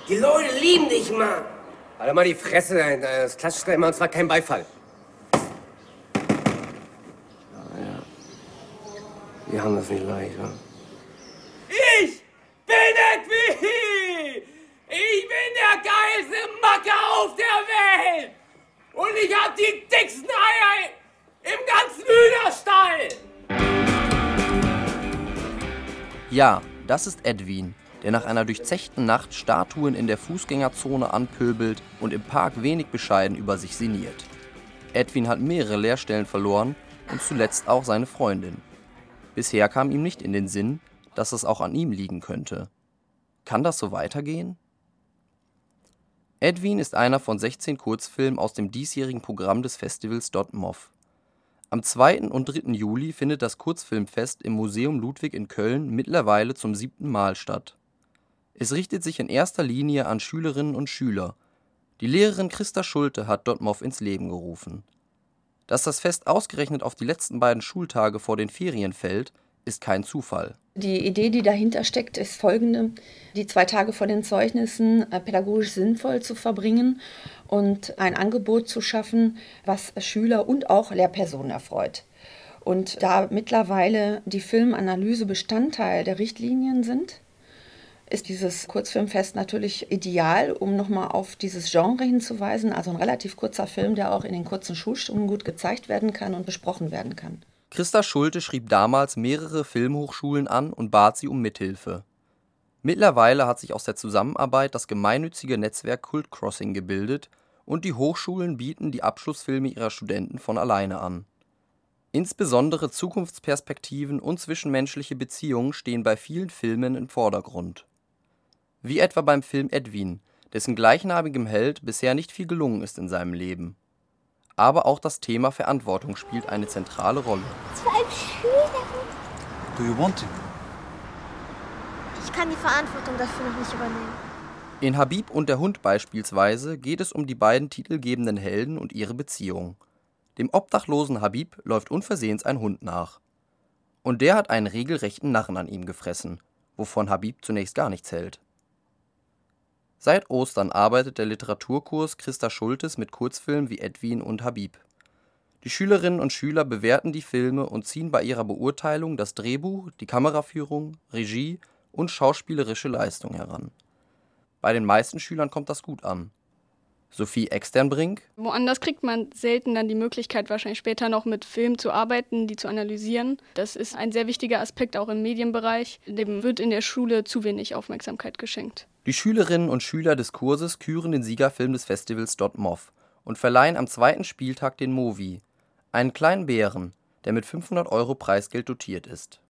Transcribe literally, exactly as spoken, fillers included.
Die Leute lieben dich, Mann. Halt mal die Fresse, das klatscht immer und zwar kein Beifall. Ja, wir haben das nicht leicht, wa? Ich bin Edwin! Ich bin der geilste Macker auf der Welt! Und ich hab die dicksten Eier im ganzen Hühnerstall! Ja, das ist Edwin, der nach einer durchzechten Nacht Statuen in der Fußgängerzone anpöbelt und im Park wenig bescheiden über sich sinniert. Edwin hat mehrere Lehrstellen verloren und zuletzt auch seine Freundin. Bisher kam ihm nicht in den Sinn, dass es auch an ihm liegen könnte. Kann das so weitergehen? Edwin ist einer von sechzehn Kurzfilmen aus dem diesjährigen Programm des Festivals .mov. Am zweiten und dritten Juli findet das Kurzfilmfest im Museum Ludwig in Köln mittlerweile zum siebten Mal statt. Es richtet sich in erster Linie an Schülerinnen und Schüler. Die Lehrerin Christa Schulte hat .mov ins Leben gerufen. Dass das Fest ausgerechnet auf die letzten beiden Schultage vor den Ferien fällt, ist kein Zufall. Die Idee, die dahinter steckt, ist folgende: Die zwei Tage vor den Zeugnissen äh, pädagogisch sinnvoll zu verbringen und ein Angebot zu schaffen, was Schüler und auch Lehrpersonen erfreut. Und da mittlerweile die Filmanalyse Bestandteil der Richtlinien sind, ist dieses Kurzfilmfest natürlich ideal, um nochmal auf dieses Genre hinzuweisen. Also ein relativ kurzer Film, der auch in den kurzen Schulstunden gut gezeigt werden kann und besprochen werden kann. Christa Schulte schrieb damals mehrere Filmhochschulen an und bat sie um Mithilfe. Mittlerweile hat sich aus der Zusammenarbeit das gemeinnützige Netzwerk Cult Crossing gebildet und die Hochschulen bieten die Abschlussfilme ihrer Studenten von alleine an. Insbesondere Zukunftsperspektiven und zwischenmenschliche Beziehungen stehen bei vielen Filmen im Vordergrund. Wie etwa beim Film Edwin, dessen gleichnamigem Held bisher nicht viel gelungen ist in seinem Leben. Aber auch das Thema Verantwortung spielt eine zentrale Rolle. Zu einem Schüler. Do you want to? Ich kann die Verantwortung dafür noch nicht übernehmen. In Habib und der Hund beispielsweise geht es um die beiden titelgebenden Helden und ihre Beziehung. Dem obdachlosen Habib läuft unversehens ein Hund nach. Und der hat einen regelrechten Narren an ihm gefressen, wovon Habib zunächst gar nichts hält. Seit Ostern arbeitet der Literaturkurs Christa Schultes mit Kurzfilmen wie Edwin und Habib. Die Schülerinnen und Schüler bewerten die Filme und ziehen bei ihrer Beurteilung das Drehbuch, die Kameraführung, Regie und schauspielerische Leistung heran. Bei den meisten Schülern kommt das gut an. Sophie Externbrink: Woanders kriegt man selten dann die Möglichkeit, wahrscheinlich später noch mit Filmen zu arbeiten, die zu analysieren. Das ist ein sehr wichtiger Aspekt auch im Medienbereich. Dem wird in der Schule zu wenig Aufmerksamkeit geschenkt. Die Schülerinnen und Schüler des Kurses küren den Siegerfilm des Festivals .mov und verleihen am zweiten Spieltag den Movi, einen kleinen Bären, der mit fünfhundert Euro Preisgeld dotiert ist.